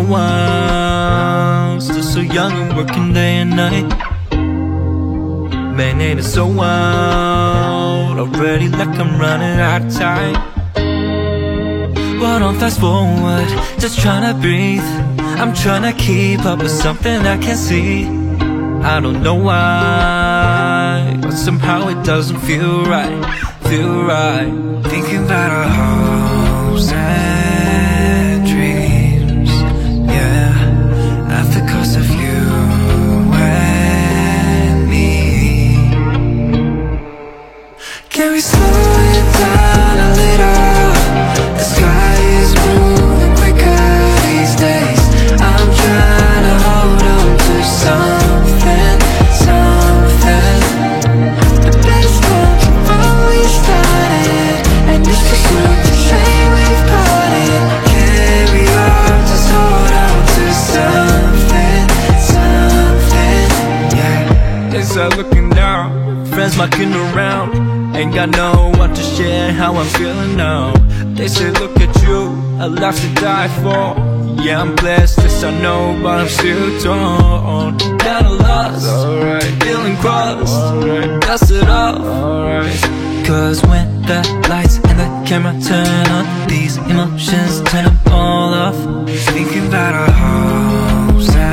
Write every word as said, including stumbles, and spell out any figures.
wild, still so young and working day and night. Man, ain't it so wild, already like I'm running out of time. But don't fast forward, just tryna breathe. I'm tryna keep up with something I can't see. I don't know why, but somehow it doesn't feel right, feel right. Thinking about our hopes and dreams, yeah, at the cost of you and me. Can we slow it down a little? The sky is moving quicker these days. I'm trying to hold on to something, something. The best times have always started, and it's too soon to say we've parted. Can we all just hold on to something, something, yeah. Inside looking down, friends mucking around, ain't got no one to share how I'm feeling now. They say look at you, a life to die for. Yeah, I'm blessed, this I know, but I'm still torn. Kinda lost, alright, feeling crossed, alright, dust it off, alright. Cause when the lights and the camera turn on, these emotions turn them all off. Thinking about our hopes